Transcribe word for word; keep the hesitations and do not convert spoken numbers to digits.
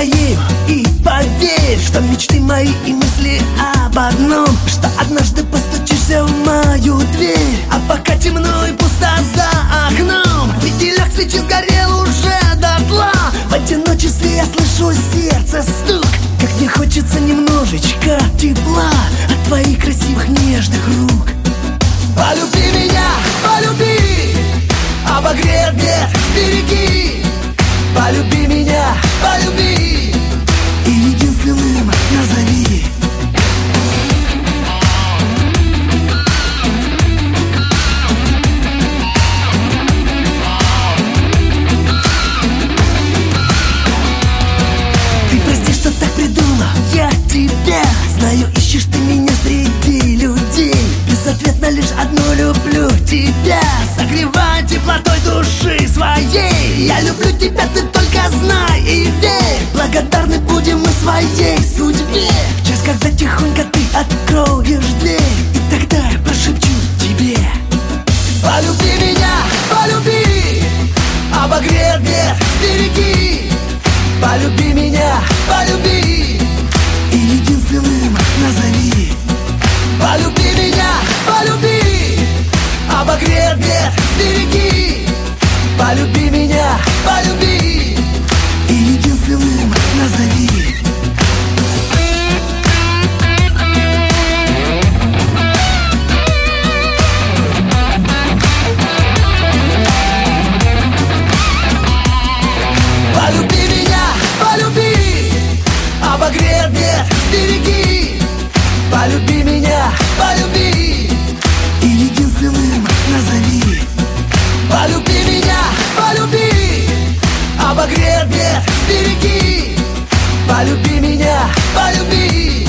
моей. И поверь, что мечты мои и мысли об одном, что однажды постучишься в мою дверь. А пока темно и пусто за окном, фитилек свечи сгорел уже дотла. В одиночестве я слышу сердце стук, как мне хочется немножечко тепла от твоих красивых нежных рук. Полюби меня, полюби, обогрей ответ, береги. Полюби меня, полюби, и единственным назови. Ты прости, что так придумал я тебя. Знаю, ищешь ты меня среди людей. Безответно лишь одно: люблю тебя, согревай теплотой души своей. Я люблю тебя, ты только знай и верь. Благодарны будем мы своей судьбе в час, когда тихонько ты откроешь дверь. И тогда я прошепчу тебе: полюби меня, полюби, обогрей ответ, береги. Полюби меня, полюби, и единственным назови. Полюби меня, полюби, обогрей ответ, береги. Полюби меня, полюби, и единственным назови. Полюби меня, полюби, обогрей ответ, береги. Полюби меня, полюби, и единственным назови. Полюби меня, полюби, обогрей ответ, береги. Полюби меня, полюби,